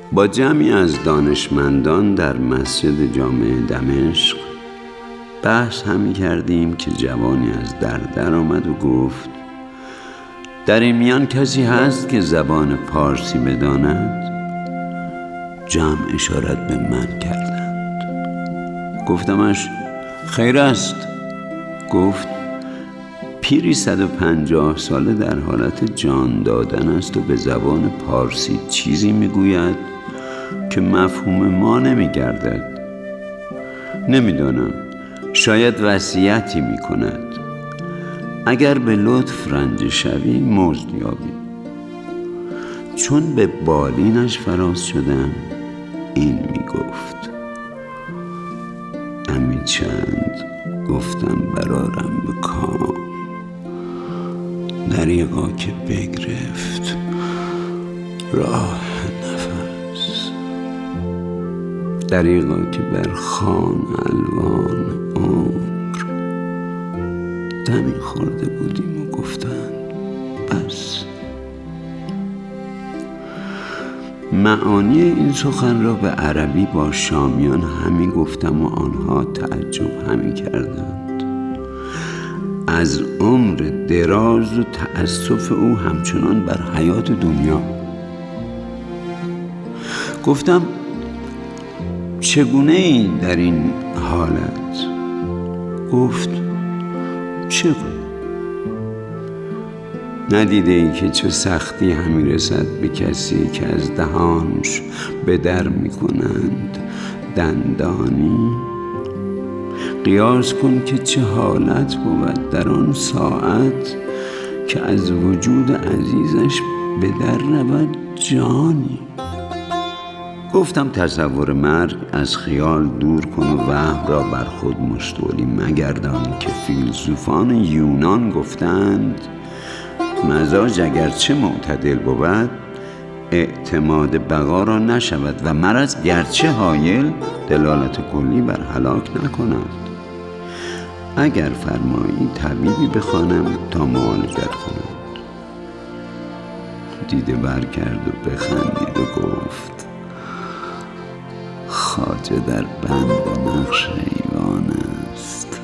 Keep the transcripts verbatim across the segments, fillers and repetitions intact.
با جمعی از دانشمندان در مسجد جامع دمشق بحث همی کردیم که جوانی از در در آمد و گفت: در این میان کسی هست که زبان پارسی بداند؟ جمع اشارت به من کردند. گفتمش: خیر است. گفت: پیری صد و پنجاه ساله در حالت جان دادن است و به زبان پارسی چیزی میگوید که مفهوم ما نمیگردد. نمیدانم، شاید وصیتی میکند. اگر به لطف رنجه شوی مزد یابی. چون به بالینش فراز شدم این میگفت: امی چند گفتم برارم به کام، دریغا که بگرفت راه نفس، دریغا که بر خوان الوان عمر دمی خورده بودیم و گفتند بس. معانی این سخن را به عربی با شامیان همی گفتم و آنها تعجب همی کردند از عمر دراز و تأسف او همچنان بر حیات دنیا. گفتم: چگونه ای در این حالت؟ گفت: چگونه؟ ندیده ای که چه سختی همی رسد به کسی که از دهانش به در می کنند دندانی؟ قیاس کن که چه حالت بود در آن ساعت که از وجود عزیزش به در رود جانی. گفتم: تصور مرگ از خیال دور کن و وهم را بر خود مستولی مگردان که فیلسوفان یونان گفتند مزاج اگرچه معتدل بود اعتماد بقا را نشود و مرض گرچه حایل دلالت کلی بر هلاک نکند. اگر فرمایی طبیبی بخوانم تا معالجت کند. دیده بر کرد و بخندید و گفت: خواجه در بند نقش ایوان است،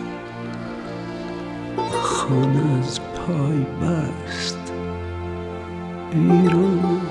خانه از پای بست ویران